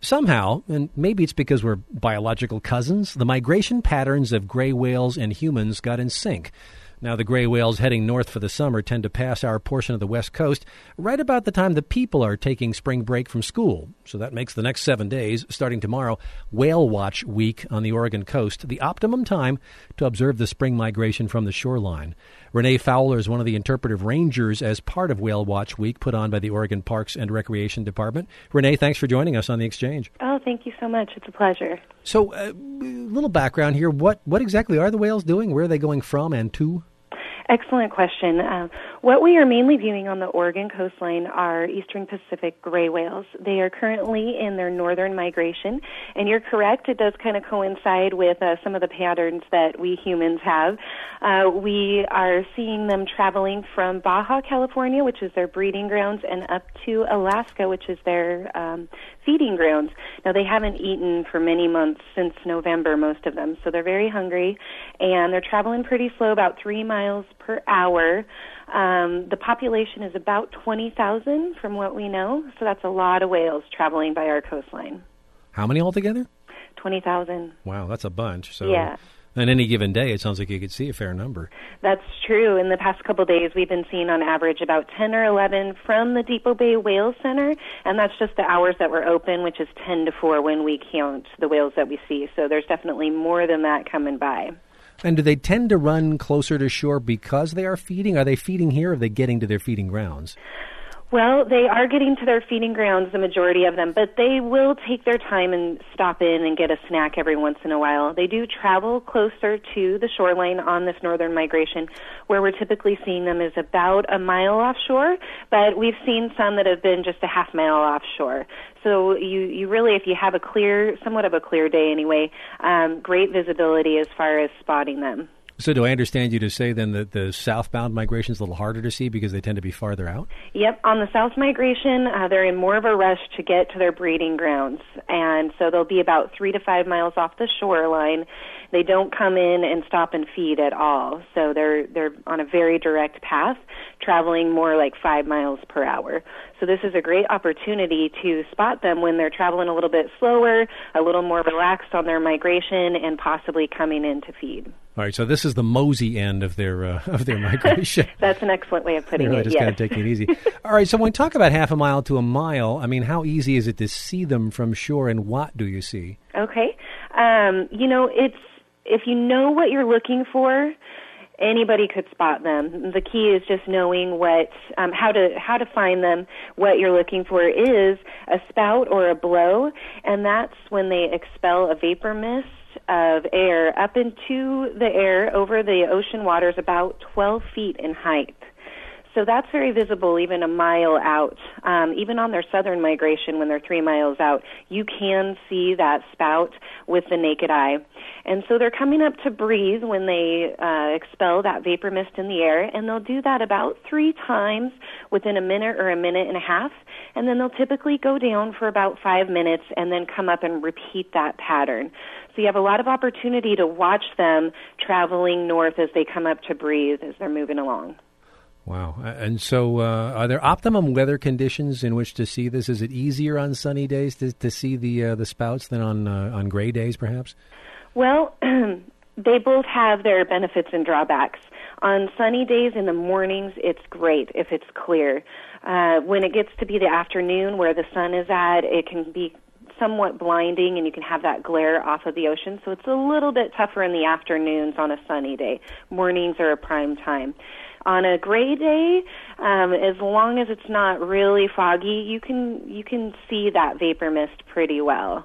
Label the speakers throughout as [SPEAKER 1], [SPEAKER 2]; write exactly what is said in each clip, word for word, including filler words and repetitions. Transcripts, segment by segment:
[SPEAKER 1] Somehow, and maybe it's because we're biological cousins, the migration patterns of gray whales and humans got in sync. Now, the gray whales heading north for the summer tend to pass our portion of the West Coast right about the time the people are taking spring break from school. So that makes the next seven days, starting tomorrow, Whale Watch Week on the Oregon coast, the optimum time to observe the spring migration from the shoreline. Renee Fowler is one of the interpretive rangers as part of Whale Watch Week put on by the Oregon Parks and Recreation Department. Renee, thanks for joining us on The Exchange.
[SPEAKER 2] Oh, thank you so much. It's a pleasure.
[SPEAKER 1] So, a uh, little background here. What, what exactly are the whales doing? Where are they going from and to?
[SPEAKER 2] Excellent question. Uh, what we are mainly viewing on the Oregon coastline are eastern Pacific gray whales. They are currently in their northern migration, and you're correct, it does kind of coincide with uh, some of the patterns that we humans have. Uh, we are seeing them traveling from Baja, California, which is their breeding grounds, and up to Alaska, which is their um, feeding grounds. Now, they haven't eaten for many months since November, most of them, so they're very hungry, and they're traveling pretty slow, about three miles per hour. Um, the population is about twenty thousand from what we know, so that's a lot of whales traveling by our coastline.
[SPEAKER 1] How many altogether?
[SPEAKER 2] twenty thousand.
[SPEAKER 1] Wow, that's a bunch. So
[SPEAKER 2] yeah.
[SPEAKER 1] On any given day, it sounds like you could see a fair number.
[SPEAKER 2] That's true. In the past couple of days, we've been seeing on average about ten or eleven from the Depot Bay Whale Center, and that's just the hours that we're open, which is ten to four when we count the whales that we see. So there's definitely more than that coming by.
[SPEAKER 1] And do they tend to run closer to shore because they are feeding? Are they feeding here, or are they getting to their feeding grounds?
[SPEAKER 2] Well, they are getting to their feeding grounds, the majority of them, but they will take their time and stop in and get a snack every once in a while. They do travel closer to the shoreline on this northern migration. Where we're typically seeing them is about a mile offshore, but we've seen some that have been just a half mile offshore. So you, you really, if you have a clear, somewhat of a clear day anyway, um, great visibility as far as spotting them.
[SPEAKER 1] So do I understand you to say then that the southbound migration is a little harder to see because they tend to be farther out?
[SPEAKER 2] Yep. On the south migration, uh, they're in more of a rush to get to their breeding grounds. And so they'll be about three to five miles off the shoreline. They don't come in and stop and feed at all. So they're they're on a very direct path, traveling more like five miles per hour. So this is a great opportunity to spot them when they're traveling a little bit slower, a little more relaxed on their migration, and possibly coming in to feed.
[SPEAKER 1] All right, so this is the mosey end of their uh, of their migration.
[SPEAKER 2] That's an excellent way of putting
[SPEAKER 1] really
[SPEAKER 2] it,
[SPEAKER 1] just
[SPEAKER 2] yes.
[SPEAKER 1] kind of taking it easy. All right, so when we talk about half a mile to a mile, I mean, how easy is it to see them from shore, and what do you see?
[SPEAKER 2] Okay. Um, you know, it's if you know what you're looking for, anybody could spot them. The key is just knowing what, um, how to how to find them. What you're looking for is a spout or a blow, and that's when they expel a vapor mist of air up into the air over the ocean waters about twelve feet in height. So that's very visible even a mile out. Um, even on their southern migration, when they're three miles out, you can see that spout with the naked eye. And so they're coming up to breathe when they uh, expel that vapor mist in the air, and they'll do that about three times within a minute or a minute and a half, and then they'll typically go down for about five minutes and then come up and repeat that pattern. So you have a lot of opportunity to watch them traveling north as they come up to breathe as they're moving along.
[SPEAKER 1] Wow. And so uh, are there optimum weather conditions in which to see this? Is it easier on sunny days to, to see the uh, the spouts than on uh, on gray days, perhaps?
[SPEAKER 2] Well, they both have their benefits and drawbacks. On sunny days in the mornings, it's great if it's clear. Uh, when it gets to be the afternoon where the sun is at, it can be somewhat blinding, and you can have that glare off of the ocean. So it's a little bit tougher in the afternoons on a sunny day. Mornings are a prime time. On a gray day, um, as long as it's not really foggy, you can you can see that vapor mist pretty well.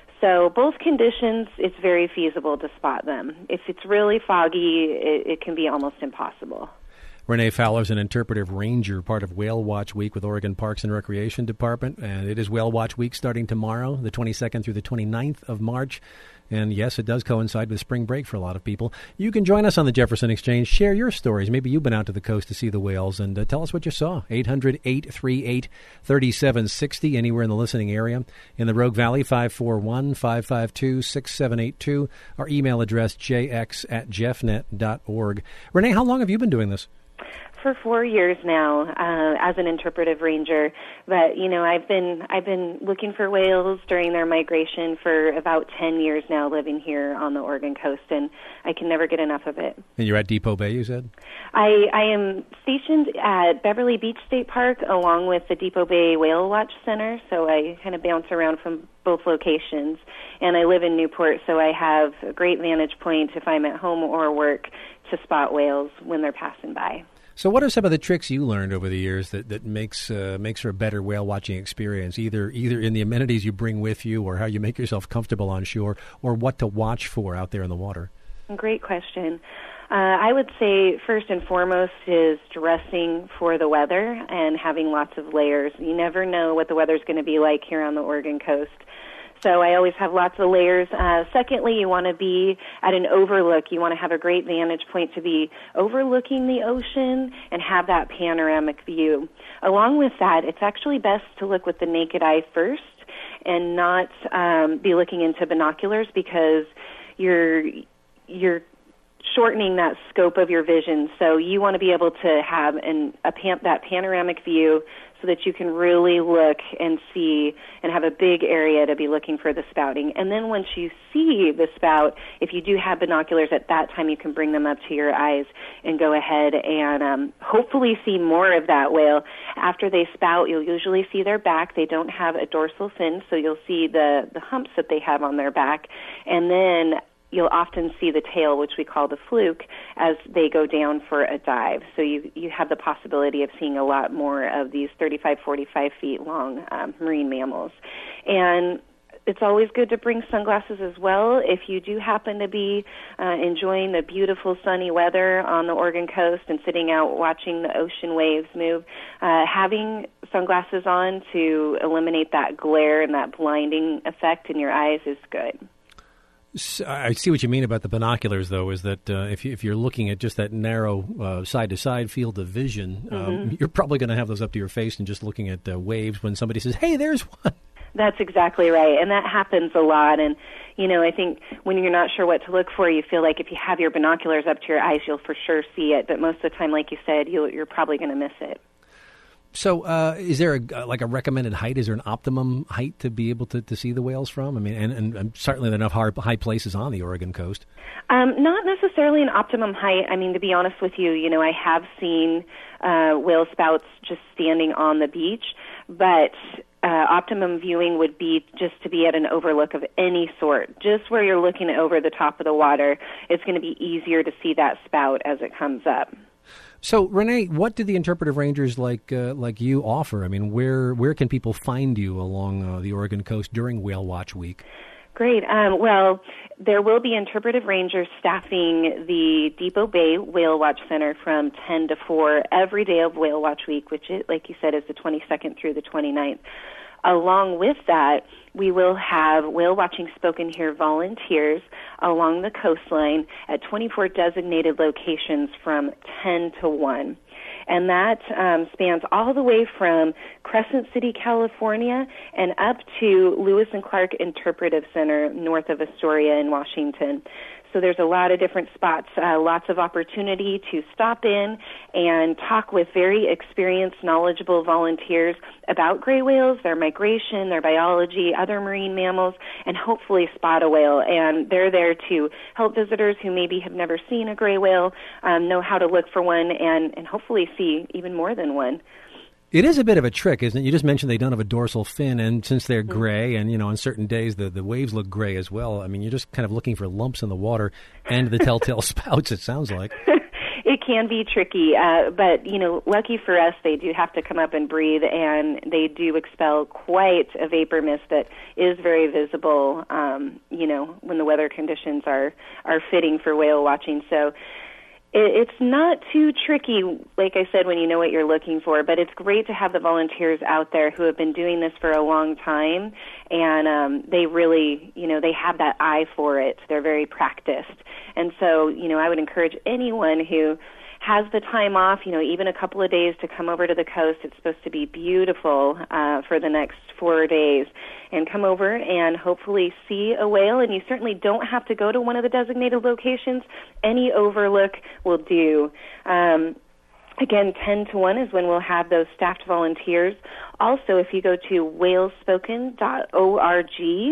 [SPEAKER 2] So both conditions, it's very feasible to spot them. If it's really foggy, it, it can be almost impossible.
[SPEAKER 1] Renee Fowler is an interpretive ranger, part of Whale Watch Week with Oregon Parks and Recreation Department. And it is Whale Watch Week starting tomorrow, the twenty-second through the twenty-ninth of March. And yes, it does coincide with spring break for a lot of people. You can join us on the Jefferson Exchange. Share your stories. Maybe you've been out to the coast to see the whales, and uh, tell us what you saw. eight hundred, eight three eight, three seven six zero, anywhere in the listening area. In the Rogue Valley, five four one, five five two, six seven eight two. Our email address, j x at jeffnet dot org. Renee, how long have you been doing this?
[SPEAKER 2] for four years now uh, as an interpretive ranger. But you know, I've been I've been looking for whales during their migration for about ten years now, living here on the Oregon coast, and I can never get enough of it.
[SPEAKER 1] And you're at Depot Bay, you said?
[SPEAKER 2] I, I am stationed at Beverly Beach State Park along with the Depot Bay Whale Watch Center, so I kind of bounce around from both locations. And I live in Newport, so I have a great vantage point if I'm at home or work to spot whales when they're passing by.
[SPEAKER 1] So what are some of the tricks you learned over the years that, that makes uh, makes for a better whale watching experience, either either in the amenities you bring with you or how you make yourself comfortable on shore or what to watch for out there in the water?
[SPEAKER 2] Great question. Uh, I would say first and foremost is dressing for the weather and having lots of layers. You never know what the weather's going to be like here on the Oregon coast. So I always have lots of layers. Uh, secondly, you want to be at an overlook. You want to have a great vantage point to be overlooking the ocean and have that panoramic view. Along with that, it's actually best to look with the naked eye first and not um, be looking into binoculars because you're you're shortening that scope of your vision. So you want to be able to have an, a pan, that panoramic view so that you can really look and see and have a big area to be looking for the spouting. And then once you see the spout, if you do have binoculars at that time, you can bring them up to your eyes and go ahead and um, hopefully see more of that whale. After they spout, you'll usually see their back. They don't have a dorsal fin, so you'll see the, the humps that they have on their back. And then you'll often see the tail, which we call the fluke, as they go down for a dive. So you you have the possibility of seeing a lot more of these thirty-five, forty-five feet long um, marine mammals. And it's always good to bring sunglasses as well. If you do happen to be uh, enjoying the beautiful sunny weather on the Oregon coast and sitting out watching the ocean waves move, uh, having sunglasses on to eliminate that glare and that blinding effect in your eyes is good.
[SPEAKER 1] I see what you mean about the binoculars, though, is that uh, if, you, if you're looking at just that narrow uh, side-to-side field of vision, um, mm-hmm. you're probably going to have those up to your face and just looking at uh, waves when somebody says, hey, there's one.
[SPEAKER 2] That's exactly right, and that happens a lot. And, you know, I think when you're not sure what to look for, you feel like if you have your binoculars up to your eyes, you'll for sure see it. But most of the time, like you said, you'll, you're probably going to miss it.
[SPEAKER 1] So uh, is there a, like a recommended height? Is there an optimum height to be able to, to see the whales from? I mean, and, and, and certainly there are enough hard, high places on the Oregon coast. Um,
[SPEAKER 2] not necessarily an optimum height. I mean, to be honest with you, you know, I have seen uh, whale spouts just standing on the beach, but uh, optimum viewing would be just to be at an overlook of any sort. Just where you're looking over the top of the water, it's going to be easier to see that spout as it comes up.
[SPEAKER 1] So, Renee, what do the interpretive rangers like uh, like you offer? I mean, where where can people find you along uh, the Oregon coast during Whale Watch Week?
[SPEAKER 2] Great. Um, well, there will be interpretive rangers staffing the Depot Bay Whale Watch Center from ten to four every day of Whale Watch Week, which, is, like you said, is the twenty-second through the twenty-ninth. Along with that, we will have whale watching spoken here volunteers along the coastline at twenty-four designated locations from ten to one. And that um, spans all the way from Crescent City, California, and up to Lewis and Clark Interpretive Center north of Astoria in Washington. So there's a lot of different spots, uh, lots of opportunity to stop in and talk with very experienced, knowledgeable volunteers about gray whales, their migration, their biology, other marine mammals, and hopefully spot a whale. And they're there to help visitors who maybe have never seen a gray whale um, know how to look for one and, and hopefully see even more than one.
[SPEAKER 1] It is a bit of a trick, isn't it? You just mentioned they don't have a dorsal fin, and since they're gray, and, you know, on certain days the, the waves look gray as well, I mean, you're just kind of looking for lumps in the water and the telltale spouts, it sounds like.
[SPEAKER 2] It can be tricky, uh, but, you know, lucky for us, they do have to come up and breathe, and they do expel quite a vapor mist that is very visible, um, you know, when the weather conditions are, are fitting for whale watching. So it's not too tricky, like I said, when you know what you're looking for, but it's great to have the volunteers out there who have been doing this for a long time, and um, they really, you know, they have that eye for it. They're very practiced. And so, you know, I would encourage anyone who has the time off, you know, even a couple of days to come over to the coast. It's supposed to be beautiful uh, for the next four days. And come over and hopefully see a whale. And you certainly don't have to go to one of the designated locations. Any overlook will do. Um, Again, ten to one is when we'll have those staffed volunteers. Also, if you go to whales spoken dot org,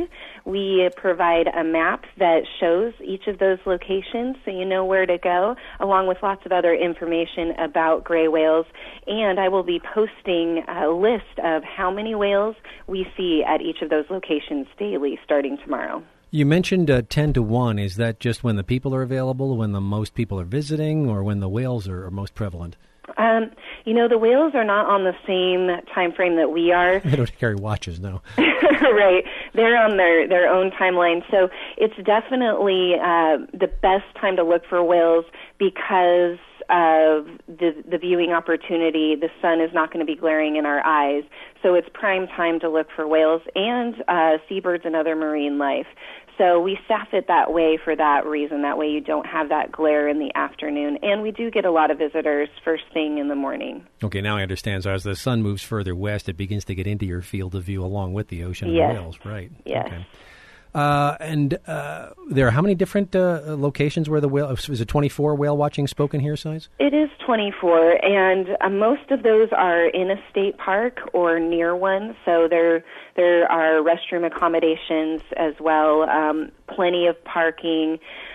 [SPEAKER 2] we provide a map that shows each of those locations so you know where to go, along with lots of other information about gray whales. And I will be posting a list of how many whales we see at each of those locations daily starting tomorrow.
[SPEAKER 1] You mentioned uh, ten to one. Is that just when the people are available, when the most people are visiting, or when the whales are, are most prevalent?
[SPEAKER 2] Um, you know, the whales are not on the same time frame that we are.
[SPEAKER 1] They don't carry watches, no.
[SPEAKER 2] Right. They're on their, their own timeline. So it's definitely uh, the best time to look for whales because of the, the viewing opportunity. The sun is not going to be glaring in our eyes. So it's prime time to look for whales and uh, seabirds and other marine life. So we staff it that way for that reason. That way you don't have that glare in the afternoon. And we do get a lot of visitors first thing in the morning.
[SPEAKER 1] Okay, now I understand. So as the sun moves further west, it begins to get into your field of view along with the ocean
[SPEAKER 2] yes.
[SPEAKER 1] and the whales, right?
[SPEAKER 2] Yes.
[SPEAKER 1] Okay. Uh, and uh, there are how many different uh, locations where the whale, is it twenty-four whale watching spoken here sites?
[SPEAKER 2] It is twenty-four, and uh, most of those are in a state park or near one, so there there are restroom accommodations as well, um, plenty of parking,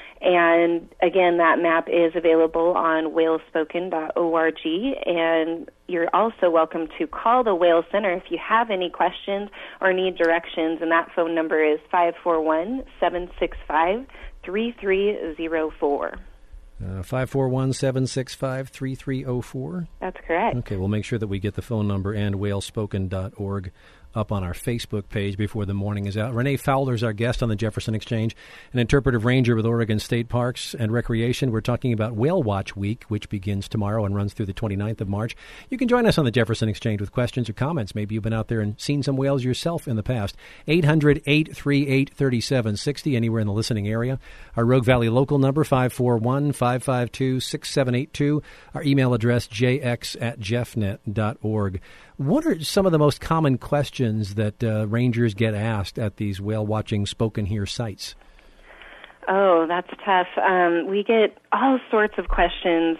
[SPEAKER 2] and again, that map is available on whales spoken dot org, and you're also welcome to call the Whale Center if you have any questions or need directions, and that phone number is five four one, seven six five, three three zero four.
[SPEAKER 1] Uh, five four one, seven six five, three three zero four?
[SPEAKER 2] That's correct.
[SPEAKER 1] Okay, we'll make sure that we get the phone number and whales spoken dot org up on our Facebook page before the morning is out. Renee Fowler is our guest on the Jefferson Exchange, an interpretive ranger with Oregon State Parks and Recreation. We're talking about Whale Watch Week, which begins tomorrow and runs through the twenty-ninth of March. You can join us on the Jefferson Exchange with questions or comments. Maybe you've been out there and seen some whales yourself in the past. eight hundred, eight three eight, three seven six zero, anywhere in the listening area. Our Rogue Valley local number, five four one, five five two, six seven eight two. Our email address, j x at jeffnet dot org. What are some of the most common questions that uh, rangers get asked at these whale-watching spoken here sites?
[SPEAKER 2] Oh, that's tough. Um, we get all sorts of questions,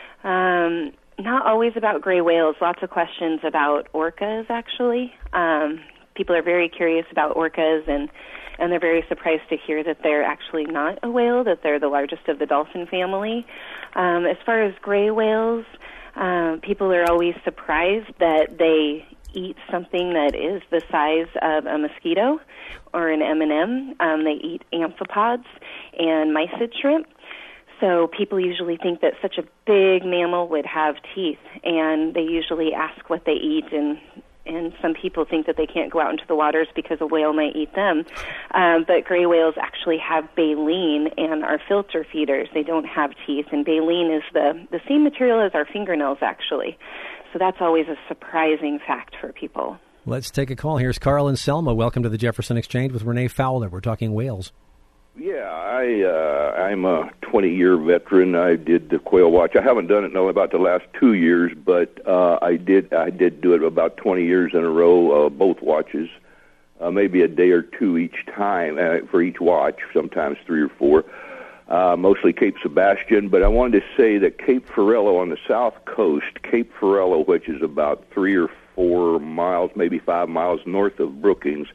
[SPEAKER 2] um, not always about gray whales, lots of questions about orcas, actually. Um, people are very curious about orcas, and, and they're very surprised to hear that they're actually not a whale, that they're the largest of the dolphin family. Um, as far as gray whales, Uh, people are always surprised that they eat something that is the size of a mosquito or an M and M. Um, they eat amphipods and mysid shrimp. So people usually think that such a big mammal would have teeth, and they usually ask what they eat, and and some people think that they can't go out into the waters because a whale might eat them. Um, but gray whales actually have baleen and are filter feeders. They don't have teeth, and baleen is the, the same material as our fingernails, actually. So that's always a surprising fact for people.
[SPEAKER 1] Let's take a call. Here's Carl and Selma. Welcome to the Jefferson Exchange with Renee Fowler. We're talking whales.
[SPEAKER 3] Yeah, I, uh, I'm a twenty-year veteran. I did the quail watch. I haven't done it in about the last two years, but uh, I did I did do it about twenty years in a row, uh, both watches, uh, maybe a day or two each time uh, for each watch, sometimes three or four, uh, mostly Cape Sebastian. But I wanted to say that Cape Farello on the south coast, Cape Farello, which is about three or four miles, maybe five miles north of Brookings,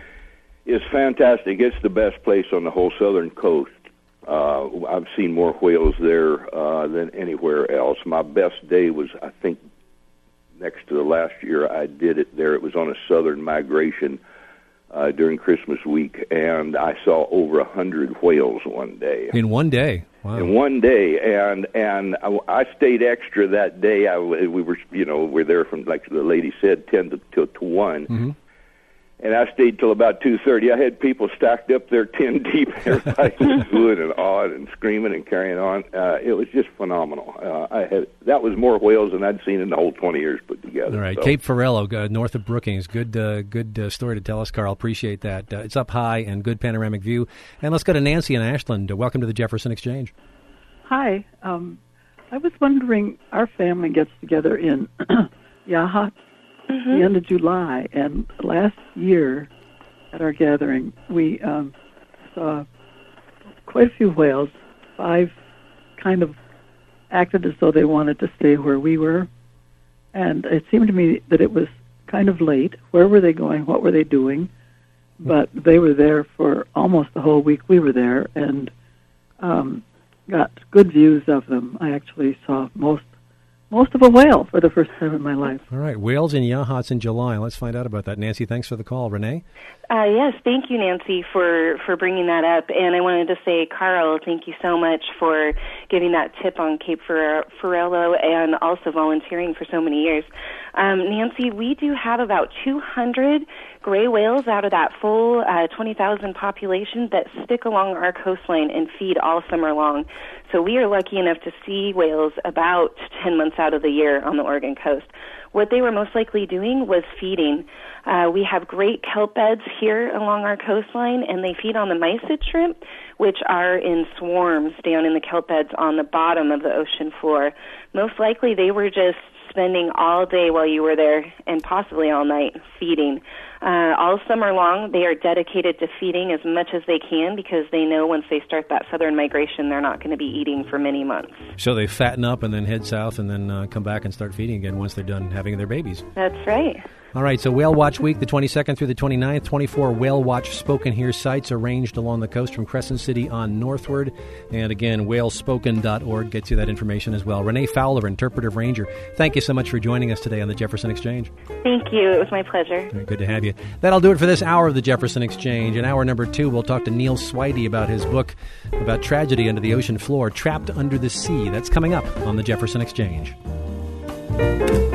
[SPEAKER 3] is fantastic. It's the best place on the whole southern coast. Uh, I've seen more whales there uh, than anywhere else. My best day was, I think, next to the last year I did it there. It was on a southern migration uh, during Christmas week, and I saw over a hundred whales one day.
[SPEAKER 1] In one day? Wow.
[SPEAKER 3] In one day, and and I, I stayed extra that day. I, we were, you know, we're there from, like the lady said, ten to to, to one.
[SPEAKER 1] Mm-hmm.
[SPEAKER 3] And I stayed till about two thirty. I had people stacked up there ten deep. Everybody was good and awed and screaming and carrying on. Uh, it was just phenomenal. Uh, I had that was more whales than I'd seen in the whole twenty years put together.
[SPEAKER 1] All right,
[SPEAKER 3] so.
[SPEAKER 1] Cape Farello, uh, north of Brookings. Good, uh, good uh, story to tell us, Carl. Appreciate that. Uh, it's up high and good panoramic view. And let's go to Nancy in Ashland. Uh, welcome to the Jefferson Exchange.
[SPEAKER 4] Hi. Um, I was wondering, our family gets together in Yaha.
[SPEAKER 2] Mm-hmm.
[SPEAKER 4] The end of July, and last year at our gathering, we um, saw quite a few whales, five kind of acted as though they wanted to stay where we were. And it seemed to me that it was kind of late. Where were they going? What were they doing? But they were there for almost the whole week we were there, and um, got good views of them. I actually saw most most of a whale for the first time in my life.
[SPEAKER 1] All right, whales and Yachats in July. Let's find out about that. Nancy, thanks for the call. Renee?
[SPEAKER 2] Uh, yes, thank you, Nancy, for, for bringing that up. And I wanted to say, Carl, thank you so much for giving that tip on Cape Ferrelo and also volunteering for so many years. Um, Nancy, we do have about two hundred gray whales out of that full uh, twenty thousand population that stick along our coastline and feed all summer long. So we are lucky enough to see whales about ten months out of the year on the Oregon coast. What they were most likely doing was feeding. Uh, we have great kelp beds here along our coastline, and they feed on the mysid shrimp, which are in swarms down in the kelp beds on the bottom of the ocean floor. Most likely they were just spending all day while you were there and possibly all night feeding. Uh, all summer long, they are dedicated to feeding as much as they can because they know once they start that southern migration, they're not going to be eating for many months.
[SPEAKER 1] So they fatten up and then head south and then uh, come back and start feeding again once they're done having their babies.
[SPEAKER 2] That's right.
[SPEAKER 1] All right, so Whale Watch Week, the twenty-second through the twenty-ninth, twenty-four Whale Watch Spoken Here sites arranged along the coast from Crescent City on northward. And again, whale spoken dot org gets you that information as well. Renee Fowler, Interpretive Ranger, thank you so much for joining us today on the Jefferson Exchange.
[SPEAKER 2] Thank you. It was my pleasure.
[SPEAKER 1] Very good to have you. That'll do it for this hour of the Jefferson Exchange. In hour number two, we'll talk to Neil Swidey about his book about tragedy under the ocean floor, Trapped Under the Sea. That's coming up on the Jefferson Exchange.